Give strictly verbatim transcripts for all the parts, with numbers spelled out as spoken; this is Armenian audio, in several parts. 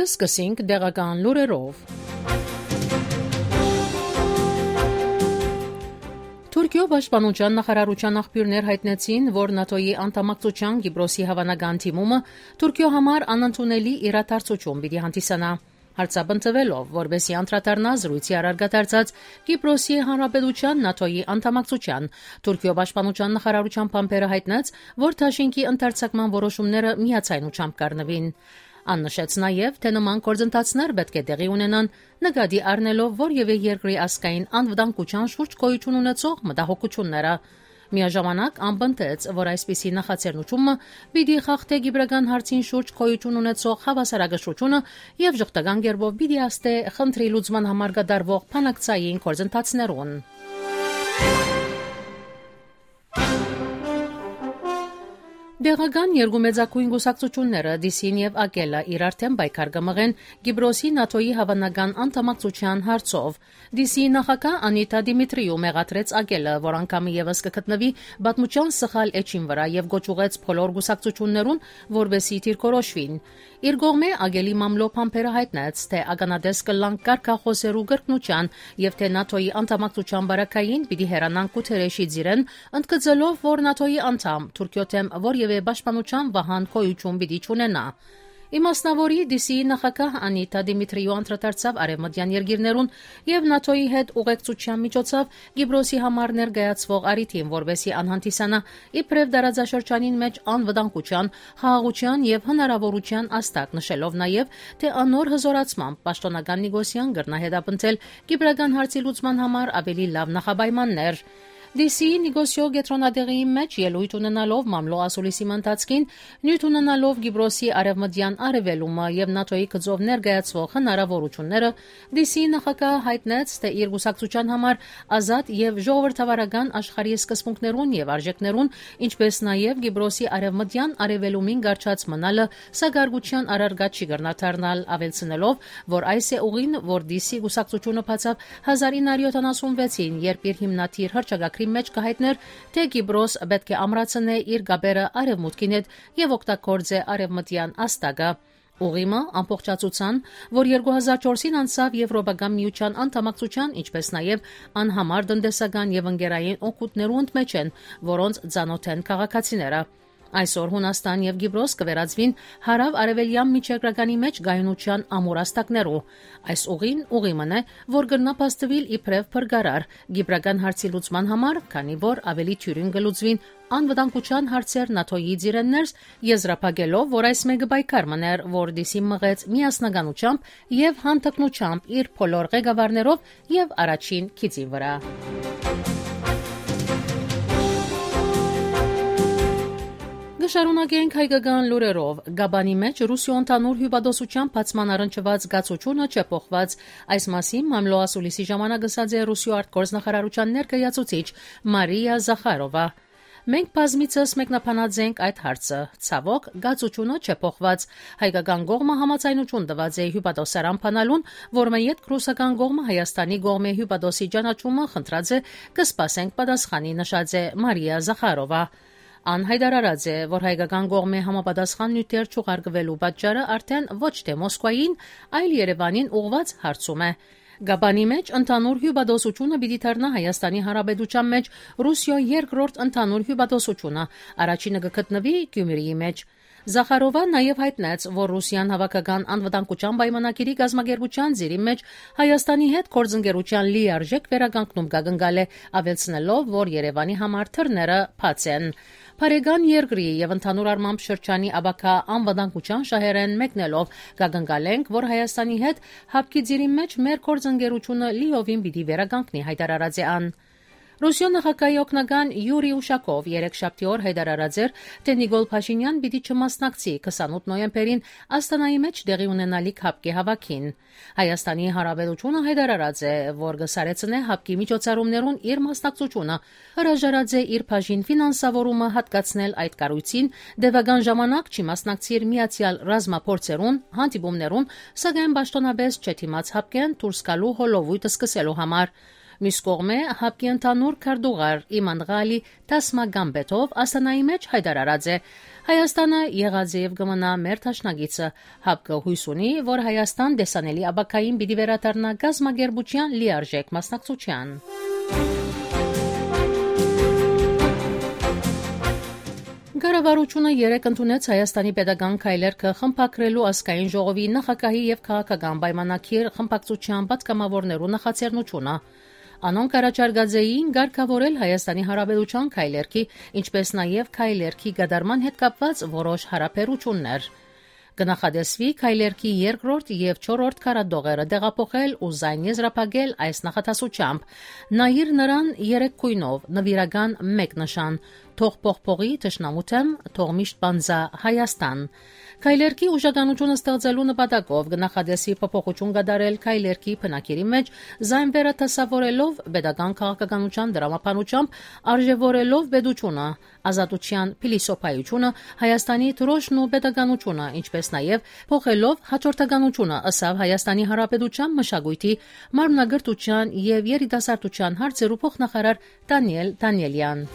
Ժամանակը սկսենք դեղական լուրերով։ Թուրքիո պաշտպանության նախարարության աղբյուրներ հայտնեցին, որ ՆԱՏՕ-ի անդամակցության Կիպրոսի հավանական թիմումը Թուրքիո համար անընդունելի իրադարձություն պիտի հանդիսանա։ Հարցաբնթվելով, որպեսզի անդրադառնա զրույցի առարգադարձած Կիպրոսի Հանրապետության ՆԱՏՕ-ի անդամակցության, Թուրքիո պաշտպանության նախարարության փամփերը հայտնեց, որ Թաշինքի ընդարձակման որոշումները միացայնությամբ կառնվին։ Ան նշեց նաև, թե նման գործընթացներ պետք է տեղի ունենան, նկատի առնելով որևէ երկրի ազգային անվտանգության շուրջ գոյություն ունեցող մտահոգությունները։ Միաժամանակ անպնդեց, որ այսպիսի նախաձեռնությունը պիտի խախտե կիպրական հարցին շուրջ գոյություն ունեցող հավասարակշռությունը եւ ժխտական կերպով պիտի աստե խնդրի լուծման համար կատարվող փանակցային գործընթացներուն։ Դեղական երկու մեծակույն գուսակցությունները Դիսին եւ Ակելը իր արդեն պայքար կմղեն Կիպրոսի ՆԱՏՕ-ի հավանական անդամակցության հարցով։ Դիսի նախագահ Անիտա Դիմիտրիու մեղադրեց Ակելը, որ անգամի եւս կգտնվի բազմության սխալ էջին վրա եւ գոչուեց բոլոր գուսակցություններուն, որովհետեւ դիրքորոշվին։ Իր կողմէ Ակելի մամլո փամփերը հայտնեց, թե ականադես կլան կարգախոսերու կրկնության եւ թե ՆԱՏՕ-ի անդամակցության բարակային պիտի հեռանան Կուտերեշի ձիրեն, ընդգծելով, որ ՆԱՏՕ-ի անդամ Թուրքիո թեմ որևէ պաշտպանության վահան գոյություն պիտի չունենա։ Իմաստնավորի Դիսիի նախագահ Անիտա Դիմիտրիու անդրադարձավ արևմտյան երկիրներուն եւ ՆԱՏՕ-ի հետ ուղեկցության միջոցով Կիպրոսի համար ներկայացվող առիթին, որովհետեւ անհանդիսանա իբրև դարաձաշրջանին մեջ անվտանգության, խաղաղության եւ հնարավորության աստակ, նշելով նաեւ, թե անոր հզորացմամբ պաշտոնական նեգոսիան կրնա հետապնդել կիպրական հարցի լուծման համար ավելի լավ նախապայմաններ։ Դիսիի նեգոսիո գետրոնադեղի մեջ ելույթ ունենալով մամլո ասուլիսի ընթացքին, նյութ ունենալով Կիպրոսի արևմտյան արևելումը եւ ՆԱՏՕ-ի գծով ներկայացվող հնարավորությունները, Դիսիի նախագահը հայտնեց, թե իր գուսակցության համար ազատ եւ ժողովրդավարական աշխարհի սկզբունքներուն եւ արժեքներուն, ինչպես նաեւ Կիպրոսի արևմտյան արևելումին գարչած մնալը սագարգության առարգա չի կրնա դառնալ, ավելցնելով, որ այս է ուղին, որ Դիսի գուսակցությունը բացավ հազար ինը հարյուր յոթանասունվեցին, երբ իր հիմնադիր հռչակագրի մեջ կհայտներ, թե Կիպրոս պետք է ամրացնե իր գաբերը արևմուտքին հետ եւ օգտագործե արևմտյան աստագը։ Ուղիմը ամբողջացության, որ երկու հազար չորսին անցավ Եվրոպական միության անդամակցության, ինչպես նաեւ անհամար տնտեսական եւ ընկերային օգուտներու ընդմեջ են, որոնց ցանոթ են քաղաքացիները։ Այսօր Հունաստան եւ Կիպրոս կվերածվին հարավ-արևելյան միջերկրականի մեջ գայունության ամուրաստակներու։ Այս ուղին ուղիմն է, որ կրնա փաստվել իբրև փրկարար Կիպրական հարցի լուծման համար, քանի որ ավելի թյուրին կլուծվին անվտանգության հարցեր ՆԱՏՕ-ի ձիրեններս, եզրափակելով, որ այս մեկը պայքար մներ, որ Դիսի մղեց միասնականությամբ եւ հանդգնությամբ իր բոլոր ղեկավարներով եւ առաջին քիծի վրա։ Գշարունակենք հայկական լուրերով։ Գաբանի մեջ Ռուսիո ընդհանուր հյուպատոսության բացման առնչված զգացությունը չփոխված։ Այս մասին մամլո ասուլիսի ժամանակ ասաց է Ռուսիո արտգործնախարարության ներկայացուցիչ Մարիա Զախարովա։ Մենք բազմիցս մեկնաբանած ենք այդ հարցը։ Ցավոք, զգացությունը չփոխված։ Հայկական կողմը համաձայնություն տված է հյուպատոսարան փանալուն, որ մեյետ ռուսական կողմը Հայաստանի կողմի հյուպատոսի ճանաչումը խնդրած է, կսպասենք պատասխանի, նշած է Մարիա Զախարովա։ Ան հայտարարած է, որ հայկական կողմի համապատասխան նյութեր չուղարկվելու պատճառը արդեն ոչ թե Մոսկվային, այլ Երևանին ուղված հարցում է։ Գաբանի մեջ ընդհանուր հյուպատոսությունը պիտի դառնա Հայաստանի Հանրապետության մեջ Ռուսիո երկրորդ ընդհանուր հյուպատոսությունը, առաջինը կգտնվի Գյումրիի մեջ։ Զախարովա նաև հայտնեց, որ Ռուսիան հավաքական անվտանգության պայմանագիրի գազագերբության ձիրի մեջ Հայաստանի հետ գործընկերության լիարժեք վերականգնում կգնկալ է, ավելցնելով, որ Երևանի համար թռները բաց են։ Փարեգան երկրի եւ ընդհանուր առմամբ շրջանի աբակա անվտանգության շահերեն մեկնելով կգնկալենք, որ Հայաստանի հետ հապկի ձիրի մեջ մեր գործընկերությունը լիովին պիտի վերականգնի, հայտարարած է ան։ Ռուսիո նախագահի օգնական Յուրի Ուշակով երեքշաբթի օր հայտարարած էր, թե Նիկոլ Փաշինյան պիտի չմասնակցի քսանութ նոյեմբերին Աստանայի մեջ տեղի ունենալիք հապկի հավաքին։ Հայաստանի Հանրապետությունը հայտարարած է, որ կսարեցնե հապկի միջոցառումներուն իր մասնակցությունը, հրաժարած է իր բաժին ֆինանսավորումը հատկացնել այդ կառույցին, դեպական ժամանակ չի մասնակցիր միացյալ ռազմափորձերուն, հանդիպումներուն, սակայն պաշտոնապես չթիմած հապկեն դուրս գալու հոլովույթը սկսելու համար։ Մյուս կողմէ ՀԱՊԿ-ի ընդհանուր քարտուղար Իման Ղալի տասմագամբետով Աստանայի մեջ հայտարարած է. Հայաստանը եղած է եւ կմնա մեր դաշնակիցը։ ՀԱՊԿ-ը հույս ունի, որ Հայաստան դեսանելի աբակային պիտի վերադառնա գազագերբության լիարժեք մասնակցության։ Կառավարությունը երեկ ընդունեց Հայաստանի պետական քայլերքը խմբակրելու ազգային ժողովի նախագահի եւ քաղաքական պայմանագիր խմբակցության պատգամավորներու նախաձեռնությունը։ Անոնք առաջարկած էին ղեկավարել Հայաստանի Հանրապետության քայլերքի, ինչպես նաեւ քայլերքի գդարման հետ կապված որոշ հարաբերություններ։ Կնախադեсվի քայլերքի երկրորդ եւ չորրորդ քարադողերը դեղափոխել ու զայն եզրափակել այս նախատասությամբ։ Նաիր նրան երեք քույնով նվիրական մեկ նշան՝ թող փողփողի տշնամութեմ, թող միշտ բանձա Հայաստան։ Քայլերքի ուժականությունը ստեղծելու նպատակով կնախադեсվի փոփոխություն կատարել քայլերքի բնակերի մեջ, զայն վերաթասավորելով պետական քաղաքականության դրամապանությամբ, արժևորելով պետությունը, ազատության փիլիսոփայությունը, Հայաստանի դրոշն ու պետականությունը, ինչպես նաև փոխելով հաջորդականությունը, ըսավ Հայաստանի Հանրապետության մշակույթի, մարմնագրթության եւ երիտասարդության հարցերու փոխնախարար Դանիել Դանիելյան։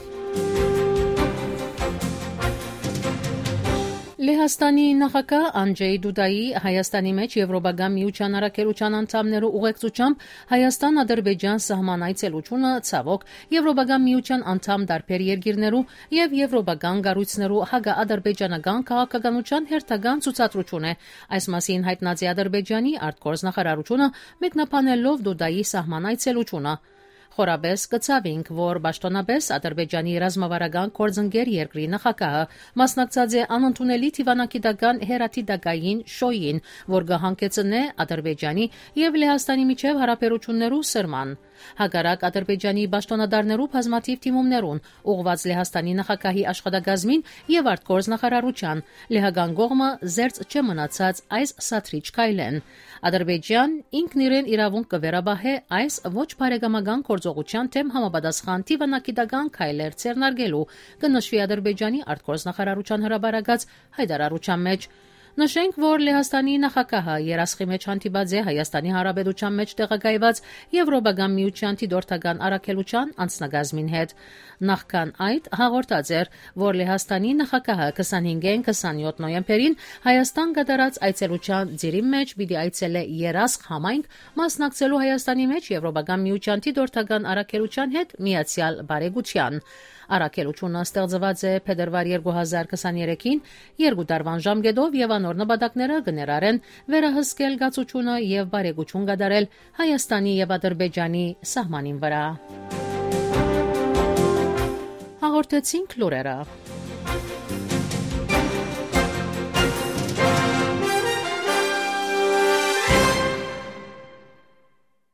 Լեհաստանի նախագահ Անջեյ Դուդայի Հայաստանի մեջ Եվրոպական միության առաքելության անդամներու ուղեկցությամբ Հայաստան-Ադրբեջան սահման այցելությունը ցավոք Եվրոպական միության անդամ դարբեր երկիրներու եւ եվրոպական կառույցներու հագա-ադրբեջանական քաղաքականության հերթական ցուցադրություն է։ Այս մասին հայտնած է Ադրբեջանի արտգործնախարարությունը մեկնաբանելով Դուդայի սահման այցելությունը։ Խորաբես կցավինք, որ պաշտոնապես Ադրբեջանի ռազմավարական կորձընկեր երկրի նախագահը մասնակցած է անընդունելի թիվանակիտական հերաթիդակային շոյին, որ կհանգեցնե Ադրբեջանի եւ Լեհաստանի միջև հարաբերություններու սրման։ Հակառակ Ադրբեջանի պաշտոնադարներու բազմաթիվ թիմումներուն ուղղված Լեհաստանի նախագահի աշխատակազմին եւ արտգործնախարարության լեհական կողմը զերծ չմնացած այս սաթրիչ քայլեն։ Ադրբեջան ինքն իրեն իրավունք կվերաբահե այս ոչ բարեկամական գործողության թեմ համապատասխան թիվանակիտական քայլեր ցերնարգելու, կնշվի Ադրբեջանի արտգործնախարարության հրաբարակած հայտարարության մեջ։ Նշենք, որ Լեհաստանի նախագահը երասխի մեջ հանդիպած է Հայաստանի Հանրապետության մեջ տեղակայված Եվրոպական միության դիտորդական առաքելության անձնագազմին հետ։ Նախքան այդ հաղորդած էր, որ Լեհաստանի նախագահը քսանհինգին քսանյոթ նոյեմբերին Հայաստան կատարած այցելության ծիրի մեջ պիտի այցելե երասխ համայնք մասնակցելու Հայաստանի մեջ Եվրոպական միության դիտորդական առաքելության հետ միացյալ բարեկության։ Առաքելությունը ստեղծված է փետրվար երկու հազար քսաներեքին երկու տարվան ժամկետով եւ անոր նպատակները կներառեն վերահսկել գացությունը եւ բարեկություն կատարել Հայաստանի եւ Ադրբեջանի սահմանին վրա։ Հաղորդեցինք լուրերը։